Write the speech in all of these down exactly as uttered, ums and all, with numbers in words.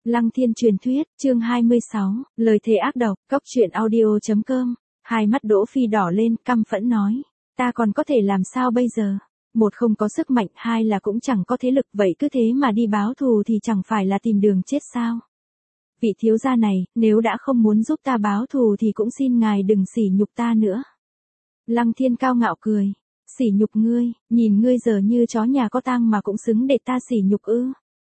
Lăng Thiên truyền thuyết, chương hai mươi sáu, lời thề ác độc, cốc truyện audio chấm com. Hai mắt Đỗ Phi đỏ lên, căm phẫn nói, ta còn có thể làm sao bây giờ? Một không có sức mạnh, hai là cũng chẳng có thế lực, vậy cứ thế mà đi báo thù thì chẳng phải là tìm đường chết sao? Vị thiếu gia này, nếu đã không muốn giúp ta báo thù thì cũng xin ngài đừng sỉ nhục ta nữa. Lăng Thiên cao ngạo cười, sỉ nhục ngươi, nhìn ngươi giờ như chó nhà có tang mà cũng xứng để ta sỉ nhục ư?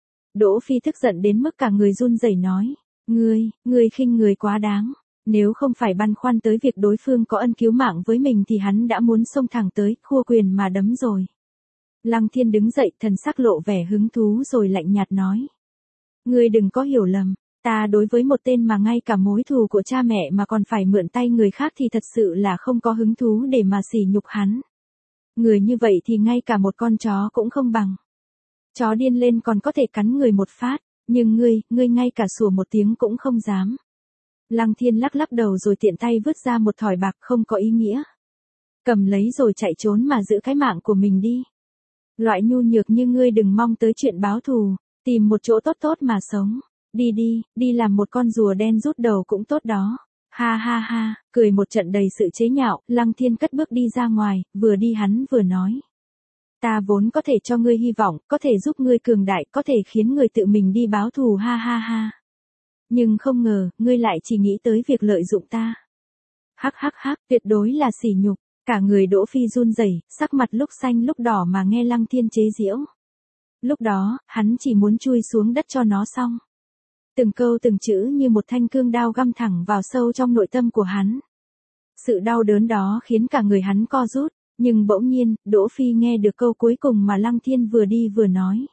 Đỗ Phi tức giận đến mức cả người run rẩy nói, ngươi, ngươi khinh người quá đáng, nếu không phải băn khoăn tới việc đối phương có ân cứu mạng với mình thì hắn đã muốn xông thẳng tới, khua quyền mà đấm rồi. Lăng Thiên đứng dậy, thần sắc lộ vẻ hứng thú rồi lạnh nhạt nói, ngươi đừng có hiểu lầm, ta đối với một tên mà ngay cả mối thù của cha mẹ mà còn phải mượn tay người khác thì thật sự là không có hứng thú để mà sỉ nhục hắn. Người như vậy thì ngay cả một con chó cũng không bằng. Chó điên lên còn có thể cắn người một phát, nhưng ngươi, ngươi ngay cả sủa một tiếng cũng không dám. Lăng Thiên lắc lắc đầu rồi tiện tay vứt ra một thỏi bạc không có ý nghĩa. Cầm lấy rồi chạy trốn mà giữ cái mạng của mình đi. Loại nhu nhược như ngươi đừng mong tới chuyện báo thù, tìm một chỗ tốt tốt mà sống. Đi đi, đi làm một con rùa đen rút đầu cũng tốt đó. Ha ha ha, cười một trận đầy sự chế nhạo, Lăng Thiên cất bước đi ra ngoài, vừa đi hắn vừa nói. Ta vốn có thể cho ngươi hy vọng, có thể giúp ngươi cường đại, có thể khiến ngươi tự mình đi báo thù ha ha ha. Nhưng không ngờ, ngươi lại chỉ nghĩ tới việc lợi dụng ta. Hắc hắc hắc, tuyệt đối là sỉ nhục, cả người Đỗ Phi run rẩy, sắc mặt lúc xanh lúc đỏ mà nghe Lăng Thiên chế giễu. Lúc đó, hắn chỉ muốn chui xuống đất cho nó xong. Từng câu từng chữ như một thanh cương đao găm thẳng vào sâu trong nội tâm của hắn. Sự đau đớn đó khiến cả người hắn co rút. Nhưng bỗng nhiên, Đỗ Phi nghe được câu cuối cùng mà Lăng Thiên vừa đi vừa nói.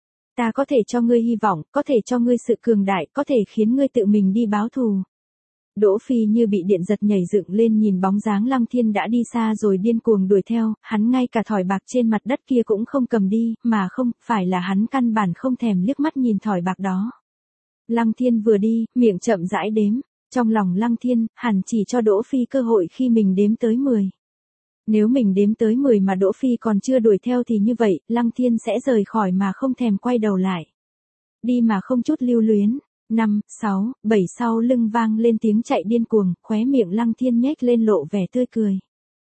Ta có thể cho ngươi hy vọng, có thể cho ngươi sự cường đại, có thể khiến ngươi tự mình đi báo thù. Đỗ Phi như bị điện giật nhảy dựng lên nhìn bóng dáng Lăng Thiên đã đi xa rồi điên cuồng đuổi theo, hắn ngay cả thỏi bạc trên mặt đất kia cũng không cầm đi, mà không, phải là hắn căn bản không thèm liếc mắt nhìn thỏi bạc đó. Lăng Thiên vừa đi, miệng chậm rãi đếm, trong lòng Lăng Thiên, hẳn chỉ cho Đỗ Phi cơ hội khi mình đếm tới mười. Nếu mình đếm tới mười mà Đỗ Phi còn chưa đuổi theo thì như vậy, Lăng Thiên sẽ rời khỏi mà không thèm quay đầu lại. Đi mà không chút lưu luyến. Năm, sáu, bảy sau lưng vang lên tiếng chạy điên cuồng, khóe miệng Lăng Thiên nhếch lên lộ vẻ tươi cười.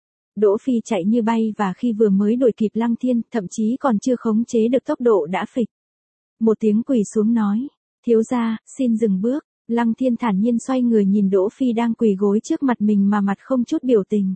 Đỗ Phi chạy như bay và khi vừa mới đuổi kịp Lăng Thiên, thậm chí còn chưa khống chế được tốc độ đã phịch. Một tiếng quỳ xuống nói, thiếu gia, xin dừng bước. Lăng Thiên thản nhiên xoay người nhìn Đỗ Phi đang quỳ gối trước mặt mình mà mặt không chút biểu tình.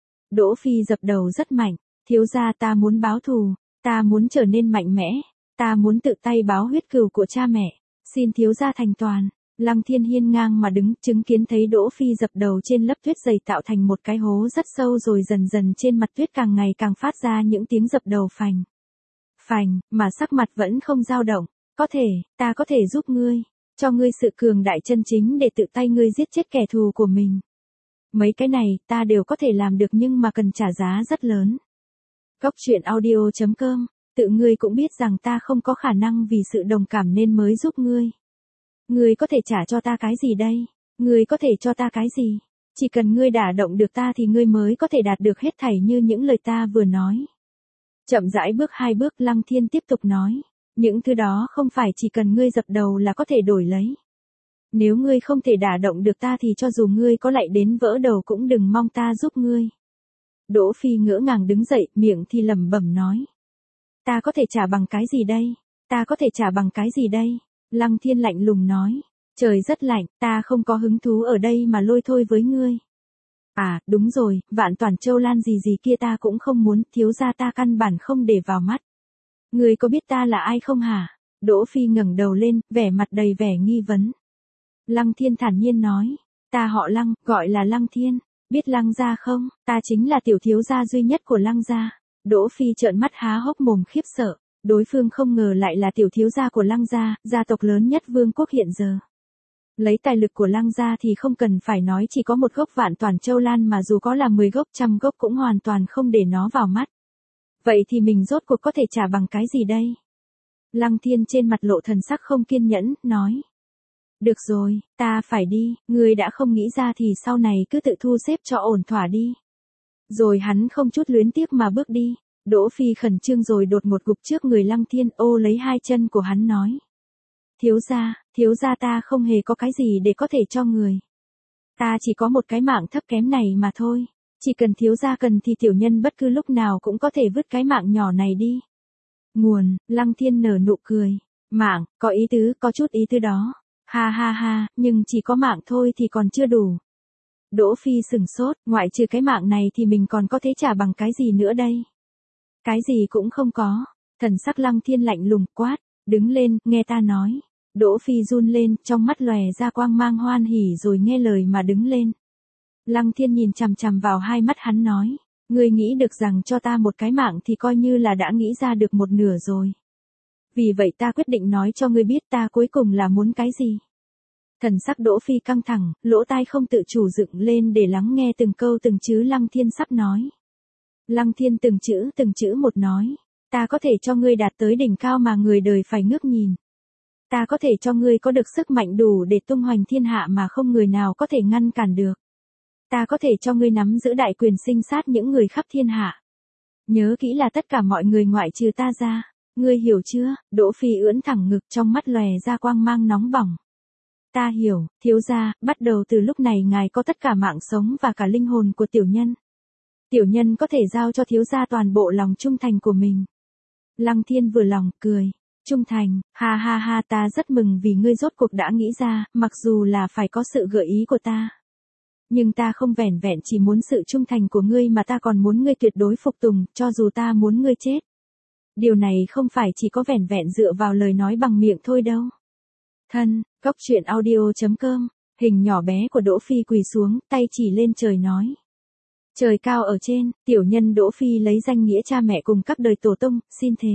Đỗ Phi dập đầu rất mạnh, thiếu gia ta muốn báo thù, ta muốn trở nên mạnh mẽ, ta muốn tự tay báo huyết cừu của cha mẹ, xin thiếu gia thành toàn. Lăng Thiên hiên ngang mà đứng, chứng kiến thấy Đỗ Phi dập đầu trên lớp tuyết dày tạo thành một cái hố rất sâu rồi dần dần trên mặt tuyết càng ngày càng phát ra những tiếng dập đầu phành. Phành, mà sắc mặt vẫn không dao động, có thể, ta có thể giúp ngươi, cho ngươi sự cường đại chân chính để tự tay ngươi giết chết kẻ thù của mình. Mấy cái này, ta đều có thể làm được nhưng mà cần trả giá rất lớn. Cốc truyện audio chấm com, tự ngươi cũng biết rằng ta không có khả năng vì sự đồng cảm nên mới giúp ngươi. Ngươi có thể trả cho ta cái gì đây? Ngươi có thể cho ta cái gì? Chỉ cần ngươi đả động được ta thì ngươi mới có thể đạt được hết thảy như những lời ta vừa nói. Chậm rãi bước hai bước Lăng Thiên tiếp tục nói. Những thứ đó không phải chỉ cần ngươi dập đầu là có thể đổi lấy. Nếu ngươi không thể đả động được ta thì cho dù ngươi có lạy đến vỡ đầu cũng đừng mong ta giúp ngươi. Đỗ Phi ngỡ ngàng đứng dậy, miệng thì lẩm bẩm nói. Ta có thể trả bằng cái gì đây? Ta có thể trả bằng cái gì đây? Lăng Thiên lạnh lùng nói. Trời rất lạnh, ta không có hứng thú ở đây mà lôi thôi với ngươi. À, đúng rồi, Vạn Toàn Châu Lan gì gì kia ta cũng không muốn, thiếu gia ta căn bản không để vào mắt. Ngươi có biết ta là ai không hả? Đỗ Phi ngẩng đầu lên, vẻ mặt đầy vẻ nghi vấn. Lăng Thiên thản nhiên nói, ta họ Lăng, gọi là Lăng Thiên, biết Lăng gia không, ta chính là tiểu thiếu gia duy nhất của Lăng gia. Đỗ Phi trợn mắt há hốc mồm khiếp sợ, đối phương không ngờ lại là tiểu thiếu gia của Lăng gia, gia tộc lớn nhất vương quốc hiện giờ. Lấy tài lực của Lăng gia thì không cần phải nói chỉ có một gốc Vạn Toàn Châu Lan mà dù có là mười gốc trăm gốc cũng hoàn toàn không để nó vào mắt. Vậy thì mình rốt cuộc có thể trả bằng cái gì đây? Lăng Thiên trên mặt lộ thần sắc không kiên nhẫn, nói. Được rồi, ta phải đi, ngươi đã không nghĩ ra thì sau này cứ tự thu xếp cho ổn thỏa đi. Rồi hắn không chút luyến tiếc mà bước đi, Đỗ Phi khẩn trương rồi đột ngột gục trước người Lăng Thiên ô lấy hai chân của hắn nói. Thiếu gia, thiếu gia ta không hề có cái gì để có thể cho người. Ta chỉ có một cái mạng thấp kém này mà thôi. Chỉ cần thiếu gia cần thì tiểu nhân bất cứ lúc nào cũng có thể vứt cái mạng nhỏ này đi. Nguồn, Lăng Thiên nở nụ cười. Mạng, có ý tứ, có chút ý tứ đó. Ha ha ha, nhưng chỉ có mạng thôi thì còn chưa đủ. Đỗ Phi sừng sốt, ngoại trừ cái mạng này thì mình còn có thể trả bằng cái gì nữa đây? Cái gì cũng không có. Thần sắc Lăng Thiên lạnh lùng quát, đứng lên, nghe ta nói. Đỗ Phi run lên, trong mắt lòe ra quang mang hoan hỉ rồi nghe lời mà đứng lên. Lăng Thiên nhìn chằm chằm vào hai mắt hắn nói, ngươi nghĩ được rằng cho ta một cái mạng thì coi như là đã nghĩ ra được một nửa rồi. Vì vậy ta quyết định nói cho ngươi biết ta cuối cùng là muốn cái gì. Thần sắc Đỗ Phi căng thẳng, lỗ tai không tự chủ dựng lên để lắng nghe từng câu từng chữ Lăng Thiên sắp nói. Lăng Thiên từng chữ từng chữ một nói, ta có thể cho ngươi đạt tới đỉnh cao mà người đời phải ngước nhìn. Ta có thể cho ngươi có được sức mạnh đủ để tung hoành thiên hạ mà không người nào có thể ngăn cản được. Ta có thể cho ngươi nắm giữ đại quyền sinh sát những người khắp thiên hạ. Nhớ kỹ là tất cả mọi người ngoại trừ ta ra. Ngươi hiểu chưa? Đỗ Phi ưỡn thẳng ngực, trong mắt lòe ra quang mang nóng bỏng. Ta hiểu, thiếu gia, bắt đầu từ lúc này ngài có tất cả mạng sống và cả linh hồn của tiểu nhân. Tiểu nhân có thể giao cho thiếu gia toàn bộ lòng trung thành của mình. Lăng Thiên vừa lòng, cười. Trung thành, ha ha ha, ta rất mừng vì ngươi rốt cuộc đã nghĩ ra, mặc dù là phải có sự gợi ý của ta. Nhưng ta không vẻn vẹn chỉ muốn sự trung thành của ngươi mà ta còn muốn ngươi tuyệt đối phục tùng, cho dù ta muốn ngươi chết. Điều này không phải chỉ có vẻn vẹn dựa vào lời nói bằng miệng thôi đâu. Thân, góc truyện audio chấm com, hình nhỏ bé của Đỗ Phi quỳ xuống, tay chỉ lên trời nói. Trời cao ở trên, tiểu nhân Đỗ Phi lấy danh nghĩa cha mẹ cùng các đời tổ tông, xin thề.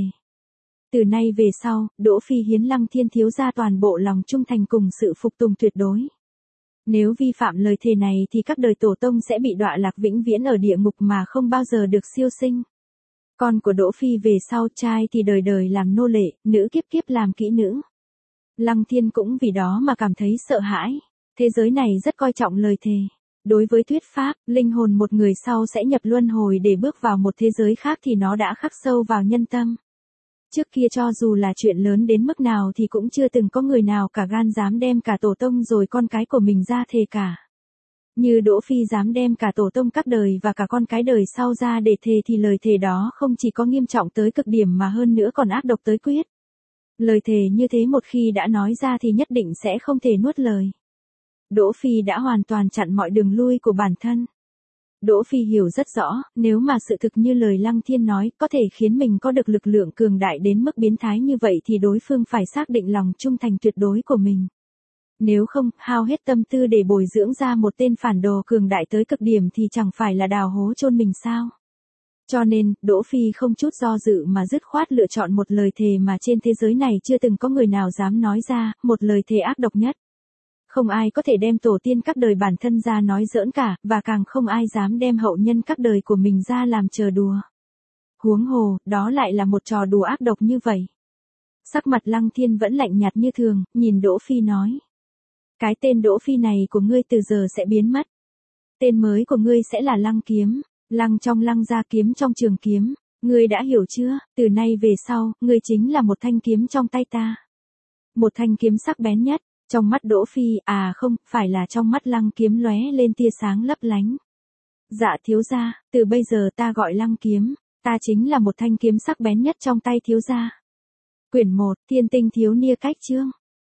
Từ nay về sau, Đỗ Phi hiến Lăng Thiên thiếu gia toàn bộ lòng trung thành cùng sự phục tùng tuyệt đối. Nếu vi phạm lời thề này thì các đời tổ tông sẽ bị đọa lạc vĩnh viễn ở địa ngục mà không bao giờ được siêu sinh. Con của Đỗ Phi về sau, trai thì đời đời làm nô lệ, nữ kiếp kiếp làm kỹ nữ. Lăng Thiên cũng vì đó mà cảm thấy sợ hãi. Thế giới này rất coi trọng lời thề. Đối với thuyết pháp, linh hồn một người sau sẽ nhập luân hồi để bước vào một thế giới khác thì nó đã khắc sâu vào nhân tâm. Trước kia cho dù là chuyện lớn đến mức nào thì cũng chưa từng có người nào cả gan dám đem cả tổ tông rồi con cái của mình ra thề cả. Như Đỗ Phi dám đem cả tổ tông các đời và cả con cái đời sau ra để thề thì lời thề đó không chỉ có nghiêm trọng tới cực điểm mà hơn nữa còn ác độc tới quyết. Lời thề như thế một khi đã nói ra thì nhất định sẽ không thể nuốt lời. Đỗ Phi đã hoàn toàn chặn mọi đường lui của bản thân. Đỗ Phi hiểu rất rõ, nếu mà sự thực như lời Lăng Thiên nói có thể khiến mình có được lực lượng cường đại đến mức biến thái như vậy thì đối phương phải xác định lòng trung thành tuyệt đối của mình. Nếu không, hao hết tâm tư để bồi dưỡng ra một tên phản đồ cường đại tới cực điểm thì chẳng phải là đào hố chôn mình sao. Cho nên, Đỗ Phi không chút do dự mà dứt khoát lựa chọn một lời thề mà trên thế giới này chưa từng có người nào dám nói ra, một lời thề ác độc nhất. Không ai có thể đem tổ tiên các đời bản thân ra nói giỡn cả, và càng không ai dám đem hậu nhân các đời của mình ra làm trò đùa. Huống hồ, đó lại là một trò đùa ác độc như vậy. Sắc mặt Lăng Thiên vẫn lạnh nhạt như thường, nhìn Đỗ Phi nói. Cái tên Đỗ Phi này của ngươi từ giờ sẽ biến mất. Tên mới của ngươi sẽ là Lăng Kiếm, lăng trong lăng ra kiếm trong trường kiếm. Ngươi đã hiểu chưa, từ nay về sau, ngươi chính là một thanh kiếm trong tay ta. Một thanh kiếm sắc bén nhất. Trong mắt Đỗ Phi, à không, phải là trong mắt Lăng Kiếm lóe lên tia sáng lấp lánh. Dạ thiếu gia, từ bây giờ ta gọi Lăng Kiếm, ta chính là một thanh kiếm sắc bén nhất trong tay thiếu gia. Quyển một, Thiên Tinh Thiếu Nia Cách Chương.